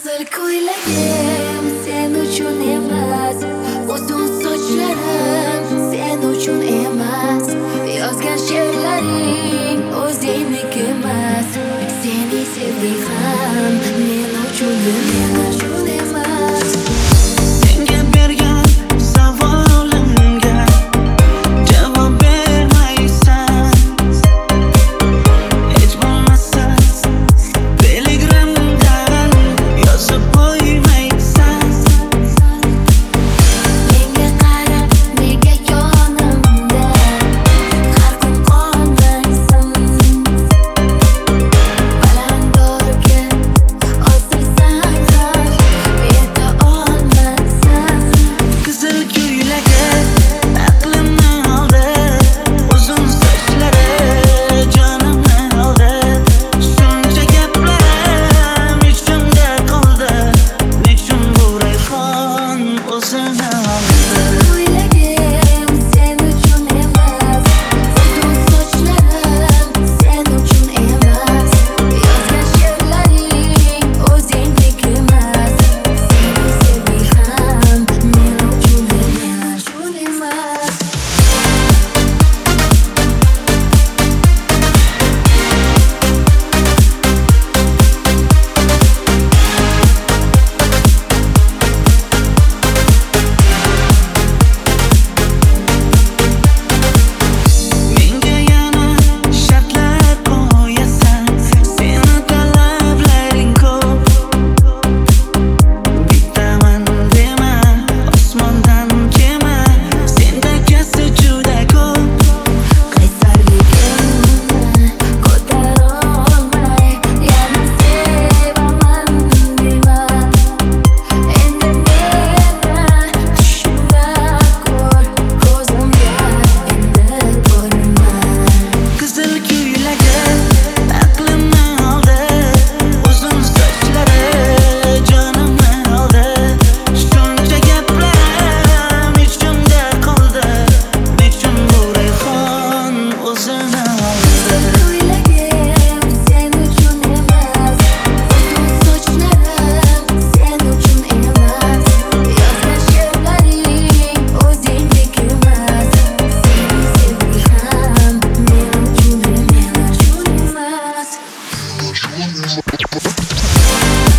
Qizil ko'ylagim sen uchun emas, uzun sochlarim sen uchun emas, yozgan she'rlaring o'zingniki emas, seni sevdik ham men uchun emas. Senga bergan savolimga javob bermaysan, hech bo'lmasa telegramdan yozib qo'ymaysan. Menga qara, nega yonimda har kun qolmaysan? Balandorga osilsang ham yeta olmaysan. Qizil ko'ylagi aqlimni oldi, uzun sochlari jonimni oldi. Shuncha gaplarim ichimda qoldi, nechun bu rayhon o'zini oldi. Ko'ylagim sen uchun emas, uzun sochlarim sen uchun emas, yozgan she'rlaring o'zingniki emas, seni sevdik ham men uchun emas. Menga yana shartlar qo'yasan, seni talablaring ko'p. Bittaman dema, osmondan kema, sendagisi juda ko'p. Qaysarligimni ko'tarolmay yana sevaman dema, endi meni tushimda ko'r, ko'zimga endi ko'rinma. Qizil ko'ylagi aqlimni oldi, uzun sochlari jonimni oldi. Shuncha gaplarim ichimda qoldi, nechun bu rayhon o'zini oldi. Ko'ylagim sen uchun emas, uzun sochlarim sen uchun emas, yozgan she'rlaring o'zingniki emas, seni sevdik ham men uchun emas.